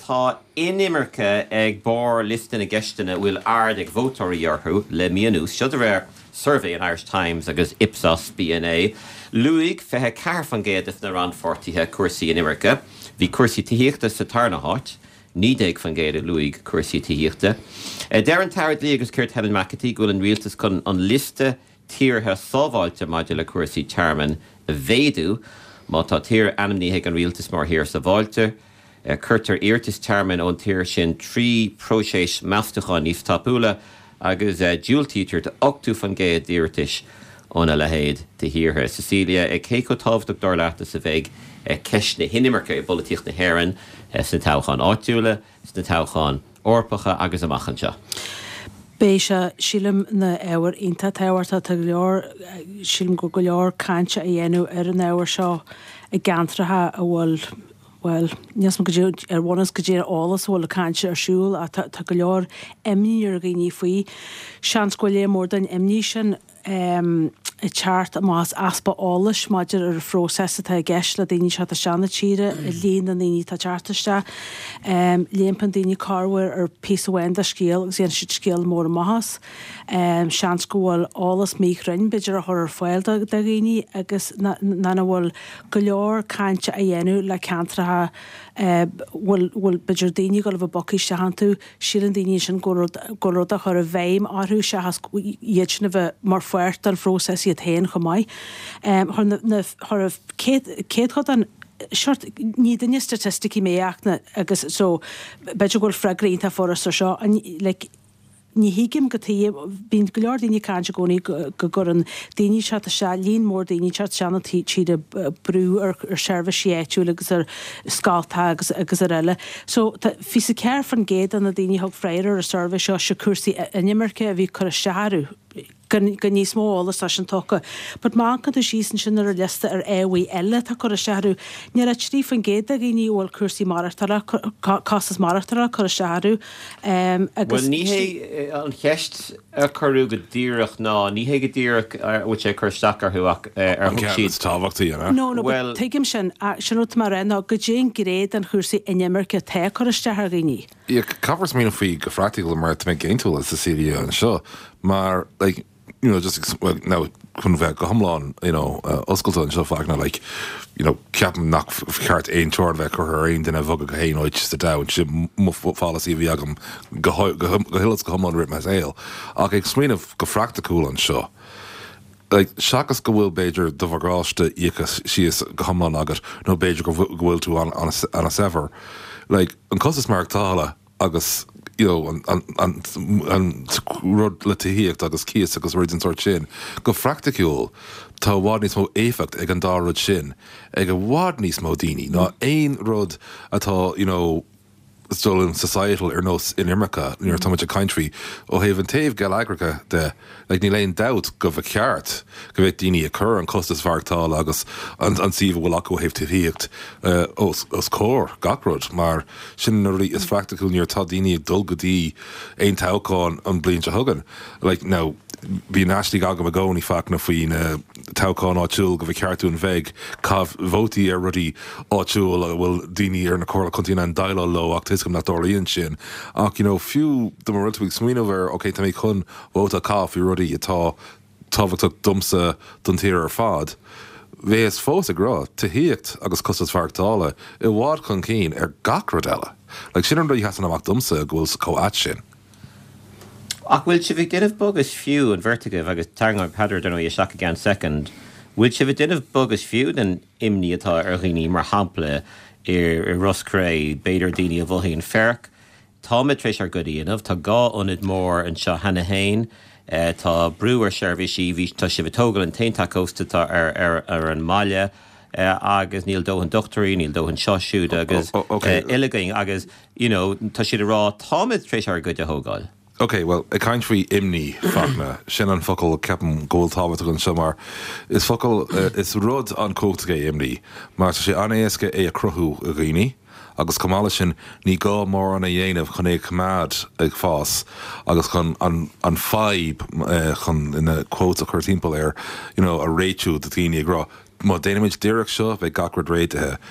tá inimirce ag bar listan na geisteanna bhfuil ard ag vótarí orthú le mianús siad a survey in Irish Times agus Ipsos BNA. Luig fethe car fan géadh na ran fortithe cuasaí inimirce. Bhí cuasaí tííochta sa tarna háit. Nídéag fan géad luig cuasaí tííochta. Dean Tarrant Lee agus Cúirt Helen McAtee goil an rialtas chun an liste tíortha sábháilte maidir le cuasaí chairman a bhéadú. Má tá tír anamníthe an rialtas mar hir sa bháilte. Curtar Irtis chairman ón tír sin 3 próséis meaftacha níos tapúla agus dual teacher de 8 fan géad Irtis ón a lehéad de hirthe. Cecilia céco tábh Dr. Láta sa bheith ceis na hinimirce bolíocht na héireann sa táchan áitiúla, sa táchan orpacha agus amachchanseo. Béise sílim na éhar ínta táhairta tá leor sílim go leor cainte a dhéanú ar an éhar seo i gantratha a bhfuil well, níos go dtír bhhanas go dtír álas bhfuil a cainte ar siúil a tá go leor imní ar gaoí faoi sean go léir mór den imní sin i teart más aspa álas maidir ar frósesa tá gceist le daoine se a seanna tíre i líon na daoine tá teartaiste léimpan daoine carhfuir ar písahhain a scéal agus éon siad scéal mór maithas sean go bhfuil álas mírein beidir a thur foiil da gaoine agus na bhfuil go leor cainte a dhéanú le cantratha bhfuil beidir daoine go bh bocíiste hanú sílan daoine sin goród a chur a bhéim áthú se dhéitna bheith mar fuirt an frósesa a tain go maiid. Céad chud an Short ní daine statisticí méachna agus so beidir goil freigrínta forras seo like ní hiigim go taí bín go leor daoine cáinte gcónaí go gur an daoine se a se líon mór daoine se seanna tíad a brú ar seirbh siéitú agus ar scáiltha agus ar eile. So fi sa ceir fan géad an na daoine thug freidir ar seirbh seo se cuasaí inimirce a bhí chu a seaarú. Gan níos mólas a sin tocha. But má can tú sísan sin ar a lista ar éhí eile tá chu a seaarú. Níar a trí fan géad a gí bhil cuasaí martara casas martara chu a seaarú. Well níhé an cheist a chuú go dtíireach ná, níhé go dtíireach bhil sé chuirteach arthúach ar siad táhachttaí ana. No, well tuigim sin sinút mar ná go dé gréad an chusaí inimirce te chu a steair gaoní. Covers mí faoi go fractical mar mé géintúil sa Syria an seo, mar like you know, just well, now chun bheith go hamláin, you know, oscailta an seo fágna, like, you know, ceapan nach ceart éon teir bheith chu aon duine bhogad go héin áid sa dain si fálasí bhí agam go hilas go hamláin rit meas éil. Ach ag smíanamh go fracticúil an seo. Like, seachas go bhfuil Beidir do bhagráiste íchas sios go hamláin agat, nó Beidir go bhfuil tú an a sever. Like, an cosas mar tála agus you know, an rud le tííocht agus cías agus ruidan sort sin. Go fracticúil tá bhád níos mó éifeacht ag an dá rud sin, ag a bhád níos mó daoine, ná aon rud atá, you know, stolen societal ar nós in Irmacha, near Thomas country, ó heh an taobh geal agracha de, like ní léon doubt go bh ceart, go bheith daoine a chur an costas bhargtáil agus an sih bhfuil acu heh tííocht os cór, gacrod, mar sin nuirí is fracticúil níor tá daoine dul go dtí aon tácáin an blianta thugan. Like, now, bhí náistí agam a gcónaí facna faoin tácáin áitiúil go bh ceartú an bheith cabh vótaí ar rudí áitiúil a bhfuil daoine ar na cóla contína an daile lo ach tuiscom na dóiríonn sin. Ach, you know, fiú do mar ruiltúigh smíanamh ok, tá mé chun bhóta cáf i rudí atá tábhachtach dumsa don tíir ar fad. Bheits fós agrá tííocht agus costas bhargtála I bhád chun cín ar gacrod eile. Like, sin an rudí heas an amach dumsa a ghfuil comhat sin. Ach bhfuil si bh duineh bogus fiú an vertigah agus teangáin peidir den ó i seach gan second. Bhfuil si bh duineh bogus fiú den imní atá ar ghaoine mar hampla ar Roscrea beidir daoine a bhilthaí an ferch. Tá mitrééis ar godíanamh, tá gá ionad mór an seo hena hain, tá brúar seirbhísí bhí tá si bh tógal an taonnta cóstatá ar an maile, agus níl dóhan doctorí, níl dóhan seoisiúd agus iligaing agus, you know, tá siad a rá tá mitrééis ar goide thógáil. Okay, well, a kind faoi imní fachna, sin an focail ceapan ggóil tábhacht an semar. Is focail, is rud an cótaige imní, mar tá sé anéasca é a cruthú a ghaoine, agus cumála sin ní gá mór an a dhéanamh chun é cumad ag fás, agus chun an fáib chun ina quóta chuir timpeall ar, you know, a réitiú de tíine agrá. Má déanaid deireach seo bheith gacrad réitethe.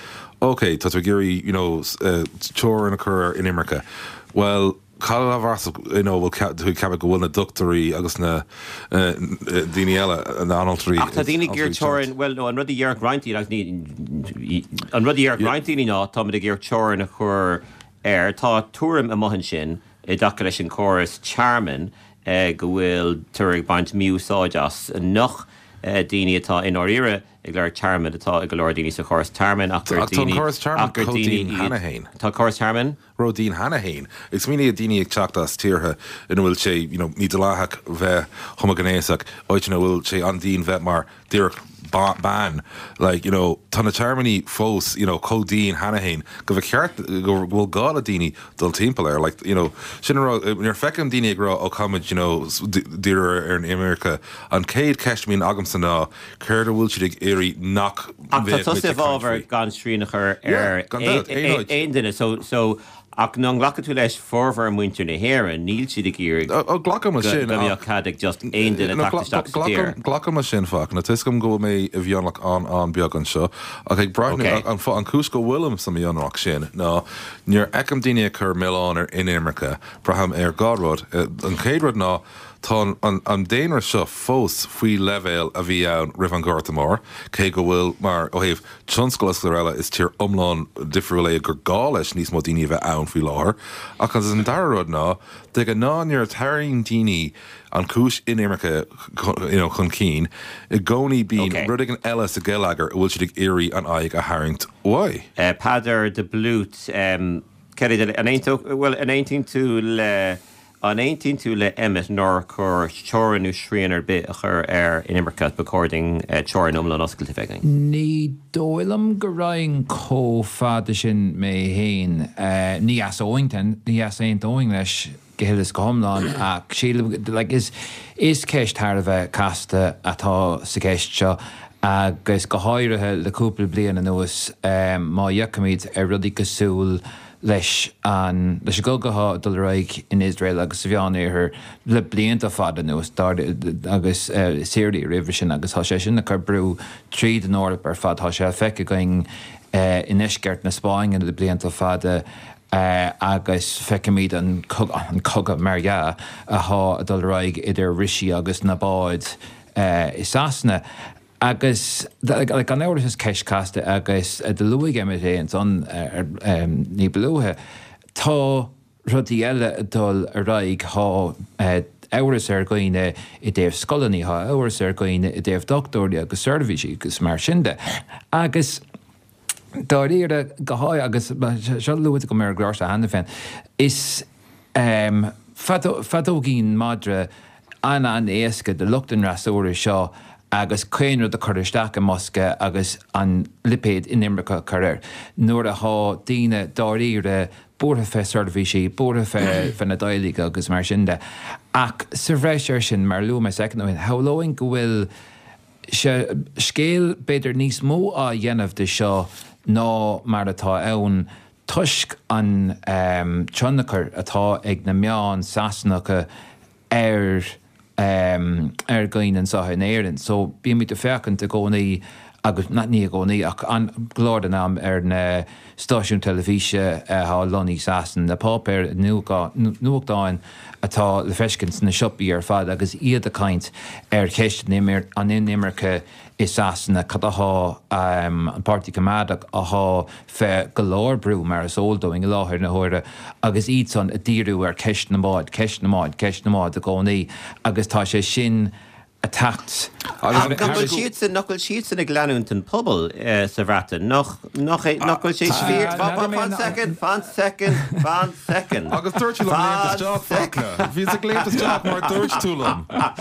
okay, tá géirí, teir an occur in Immercha. Well, Calvas, bhfuil cab go bhfuil na doctorí agus na daine eile an analtrí. Tá daine gur teorin, well, no, an rudí dhearc reintíí an rudí dhearc reintíí ná tá a gur teorin a chur tá túrim a mohan sin I dacha leis an choras Charman go bhfuil tuaigh baint miúsáideas nach daine atá in áíire ag leir Charman atá ag go leir daine sa choras Charman ach gur daine Hanahain. Tá choras Charman? Rodín Hanahain. It's mína a daine ag teachtas tíortha ina bhfuil sé, ní de láthach bheith homogenéach, áitina bhfuil sé an dín bheith mar díreach ban, tána Germany fós, Codín Hanahain, go bheith ceart go bhfuil gála daine dul timpeall sin níor fecin daine ag rá ó cuid, díire ar an America, an céad ceistmín agamsa ná, chuir bhfuil siad ag éirí nach bheith tá sé bhábhar gan sríanach ar aon duine, so ach ná ghlacha tú leis fórmhar muintir na héireann, níl siad ag írig ghlacha mar sin go bhíoh cadig just aon duine tactaisteach sa tír. Ghlacha mar sin fach, na tuiscom go mé a bhíonlach an beag an seo, ach ag breithne an cús go bhfuilm sa bhíonach sin, ná níor eicem daine chur Milán ar in Immercha, braham ar Gárod, an céadrod ná tá an déanaar seo fós faoi levéil a bhí ann rih an Gortamór, cé go bhfuil mar ó héobh tionscolas eile is tír omláin difriúil gur gá leis níos mó daoine bheith ann faoi láthair, ach an darrad ná, de go náníar tairín daoine an cúis in Immercha chun cín, I gcónaí bín rudig an eile sa geileagar bhfuil siad ag éirí an aig a haingt uai. Padar de Blút, an 18 tú le Emmet nor chur teoranú sríanar bit a chur in Immercha becording teoran omlan oscailte fegaing. Ní dóilm go rainn cófada sin mé héin ní as óingtan, ní as éon dóing leis gohélas go homláin ach síle is ceist thar a bheith casta atá sa ceist seo agus go háirithe le cúpla bliana nuas má dheacamid ar rudí go súil leis gogatha dul raig in Israel agus sa bheán éair le blianta fada nuas agus séirí rih sin agus tá sé sin na chu brú tríd an Eorp ar fad tá sé feice going in isceart na Spáin le blianta fada agus feicimid an cogad margá ath dul raig idir rishi agus na báid is asna. Agus an éir is ceiscasta agus de luigh éon son ní belúthe tá rudí eile dul a raig áras ar goine I déobh scolaní áras ar goine I déobh doctórí agus servicí agus mar sinnde. Agus dá riire go háid agus se luúid go mar gláir a hena féin is fadógén madra an éasca de luchtan rasúir seo agus céanú de chuiristeach a Mosca agus an lipéad in Immercha chuir. Nuair a há daine dáíre bútha fé servicí, bútha fé na dailíige agus mar sinnde. Ach sa bhreis sin mar luúma secondin, hálóin go bhfuil se scéal beidir níos mó a dhéanamh de seo ná mar atá ann tuisc an tionachar atá ag na meán sasnacha ar gain an saithe éireann. So bí mí de fechan a gcónaí agus ní a gcónaí ach an gládan am ar na stáisiún telefíse há loní sasan na pápéir nuachtáin atá le feiscins na siopí ar fad agus iad a caint ar ceist an in Immercha is sasanna cadathá an Pártaí Comadach athá fe go leor brú mar is óldóing I láthir na hhuire agus iad son a díriú ar ceist na máid a gcónaí agus tá sé sin a tacht. Nachfuil siad san ag leanúntan pobl sa bhreatain nachfuil sé svír fan second agus dúirtúlam léantas job fácna bhí a léantas job mar dúirtúlam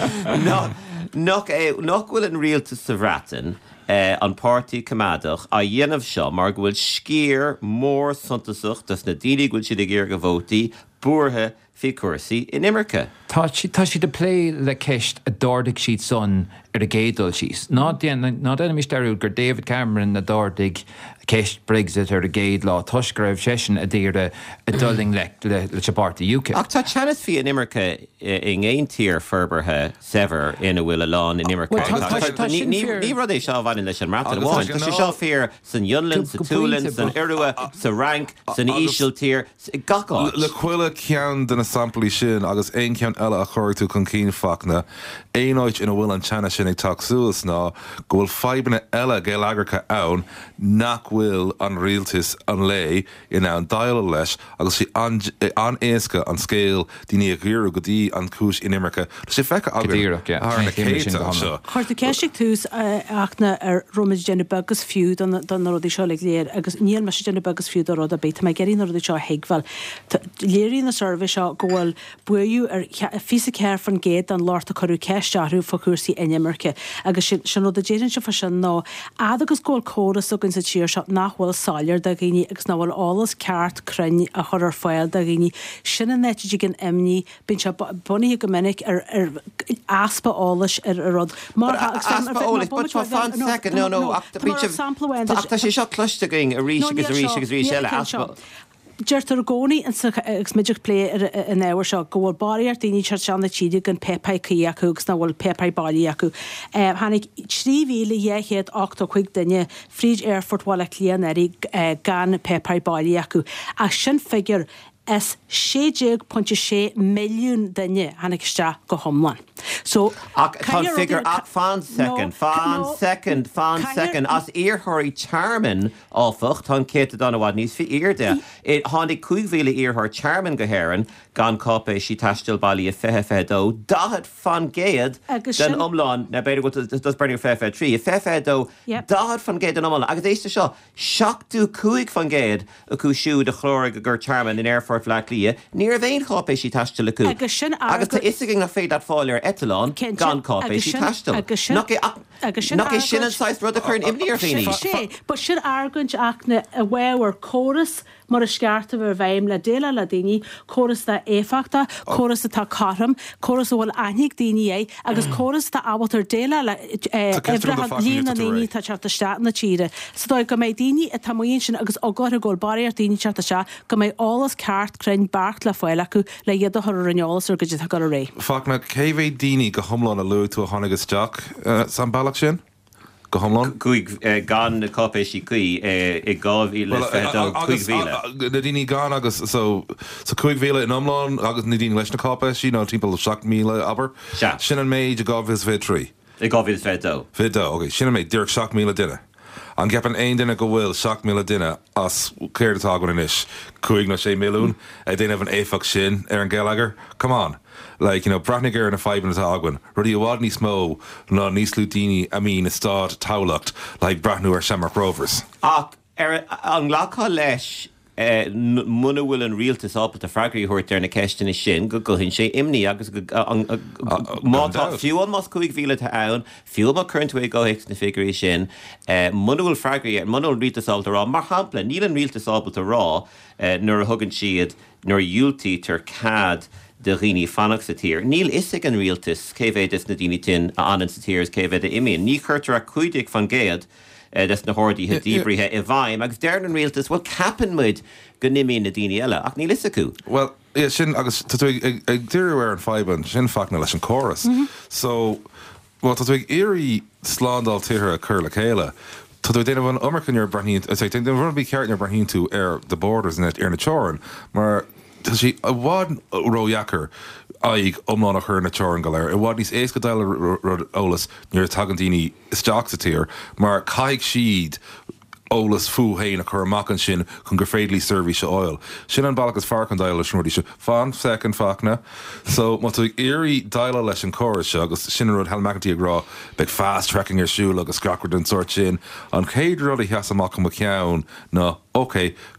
nachfuil an rialtas sa bhreatain an Pártaí Comadach a dhéanamh seo mar go bhfuil scír mór suntasach dus na daoine go siad ag géir go bhótaí buartha fi cuasaí in Immercha. Tá si de plé le ceist a dáirdigh siad son ar a gédul síos. Ná déana misteú gur David Cameron na dáirdigh ceist Brexit ar a géad lá tuisgraibh sesin a dtíre a dulling le sepáirta UK. Ach tá teannas fi in Imirce in éon tír ferberthe sever ina bhfuil a lán in Imirce. Ní rud é seo bhain leis an mrata bháin. Tá sé seo fear san Yunlin, sa Túlin, san Irua, sa Rank, san Ísisiil tír, gaá. Le chuile cean den na samplaí sin agus éon cean eile a chuir tú chun cín facna, éonáid ina bhfuil an teanna sin ag taxúlas ná go bhfuil feibanna eile gé lagarcha ann nach bhfuil an rialtas an lé in an daile leis agus sí an éasca an scéal daoine a ghúra go dtí an cúis in Imirce. Tá sé fecha agan na céite seo. Chuirta ceisiigh tús achna ar romaid dénne bagus fiú don rudí seo le léir, agus níl me sé dénne bagus fiú do rud a beit, me geí na rudí seo heagháil. Léirí na survey seo go bhfuil buú ar fisa céir fan géad an láirta choú ceistearú fa cuasaí in Imirce, agus sin rud a déann se fa sin ná agus ggóil córas a sa tíir seo nachhfuil sáir da gine agus náhfuil álas ceart crunne a chur ar fáil da gine sinna netide gin imní bin se bunaí go minic ar aspa álas ar rud. Mar Tá sé seo cluisteing a rí agus rí seile aspa. Deirtar gcónaí ag smididir lé an éhar seo go bhfuil baríart daoine tear seanna tíide gan pepaid cí acu agus na bhfuil pepaid bailí acu. Tháinig 3,885 duine Fríd Airfort bhile líon airí gan pepaid bailí acu. A sin figur is 60.6 milliún duine hanig iste go thomláin. So figure fan second as earthirí charmin áfacht tan céta don bhhaid níos fi irde. Tháinig 2,000 earthir charmin go héireann gan copé sí taistil bailí a fedó dahad fan géad den omláin na beidir go dos breú trí a fedó dahad fan géad an omláin agus éiste seo seachtú 2 fan géad a cú siúd a chlóra a gur charmin in airfort flalia ní a bhéon copé sí taistil acu agus tá isigin na féad fáilir etalán gan copé sí taistil nach é sin an 6 rud a chun imníor féine. Ba sin argant achna a bhhar choras mar a scearta bhar bhaim le déile le daoine choras tá éfachta, choras atá carm, choras bhfuil aithnig daoine é, agus choras tá ábhatar déile le líon na daoine tá teartta steat na tíre. So dóid go méid daoine a tamoíonn sin agus ágáir a ggóil barir daoine teartta se go méid álas ceart crunn bart le fáil acu le iad a thur reneolalas ar go dtí go a ré. Fácna céhhéh daoine go thomláin a luú tú a tháinig isteach san bailach sin? Go thomláin? Cúig gan na copé sí cuí i gábh le fedó 2,000. Na daoine gan agus so 2,000 in omláin agus na daoine leis na copé sí ná timpeall 7,000 aber. Sin an méid a gábh is fé trí. I gábh is fedó. Fedó, ok. Sin an méid dúirc 7,000 duine. An ceapan aon duine go bhfuil 7,000 duine as céirtá go inis 5 milliún a déanamh an éfach sin ar an gcealagar. Come on. Like, Bratnig ar na 5 agwan. Rudí a bhád níos mó ná níos lútíine a mín stád tálacht like Brathnú ar Shamrock Rovers. Ach, an ghlacha leis muna bhfuil an rialtas ápa a freigraí thuirt ar na ceistena sin go hinn sé imní agus fiúil más 2,000 ann, fiúil má chuintú go héic na figurí sin, muna bhfuil freigraí muna rialtas ábalta rá, mar hampla, níl an rialtas ábalta rá nuair a thugann siad nuair dúiltí tar cad de riní fannach sa tír. Níl isig an rialtas céhhéid is na daoine tin a anan sa tír céhhéid a imíon. Ní chuirtar a chuidig fan géad des na hordíthe díbrithe I bhaim, agus dearn an rialtas bhfuil capan muid go nimíon na daoine eile, ach níl is acu. Well, sin agus ag dtíirú ar an feiban sin facna leis an choras. So, well, tá ag éirí slándal tíre a chur le chéile. Tá déanamh an Umarcin ar Brahín, déanamh run bí ceart ar Brahín tú ar the borders net ar na teoran, mar tá sí a bhád róheachar aig omláin a chur na teoran go léir. I bhád níos éas go daile rud ólas nuair tagan daoine isteach sa tír, mar caiig siad ólas fuhéin a chur amachchan sin chun gur féidlí serví se oil. Sin an bailachas farcan daile leis nuirí se fan second facna. So má tú éirí daile leis an choras se agus sin rud helmachantí agrá beag fast tracking ar siúil agus scrackward an sort sin. An céad rud I heas amach go ceann ná, okay,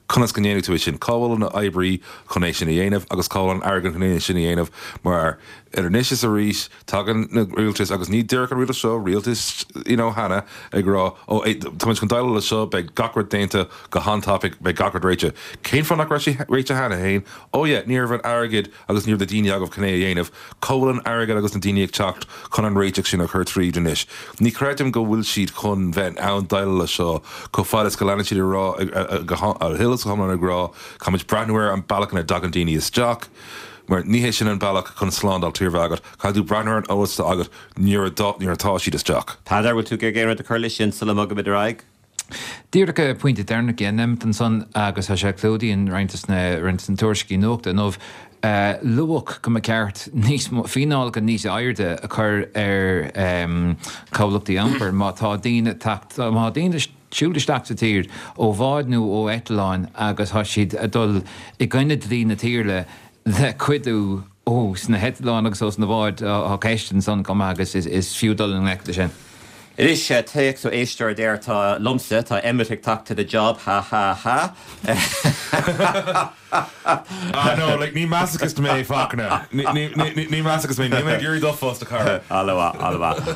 chunas gnéananig tú sin cáil na Ibrí chunééis sin dhéanamh agus cáil an airgan chunééis sin dhéanamh mar níos a rís tagan na rialtas agus ní deir an rialta seo rialtas hena ag rá tuid chun daile le seo be gacrad déanta go hantápic be gacrad réite. Céim fan nach réite hena hain níor bhan airgid agus níor de daine agah cné dhéanamh cáil an airgad agus na daine ag techt chun an réiteach sin a chuir trí denis. Ní creatim go bhfuil siad chun bheith ann daile le seo có fáil is go leanana siad rá hilas chumna agrá chuid brenuir an bailach na dagan daine is deach. Mar níhé sin an bailach chun sláán tíir agad, Caú brenar an ósta agad níor atá siad is deach. Padar bhfuil tú géir a chuirla sin sula mag go raig? Díircha pointe derna gnimmt an son agus sé clúdaíon reintas na rintas tuairiscí nóachta nómh luach go ceart níos fiáil go níos airde a chur ar cáblachtaí ampar má tá daine siúlaisteach sa tír ó bháidnú ó Eitleáin agus tha siad a dul i gcuine daoine tíre le cuidú sna Eitleáin agus os na bháid á ceistan san com agus is fiúdal an leicta sin. It is take so éisteir déir tá lumsa tá emitic takta the job ha. No, like ní massacist mé fácna. Ní massacist mé, ní mé gurí dofos a car. Alá.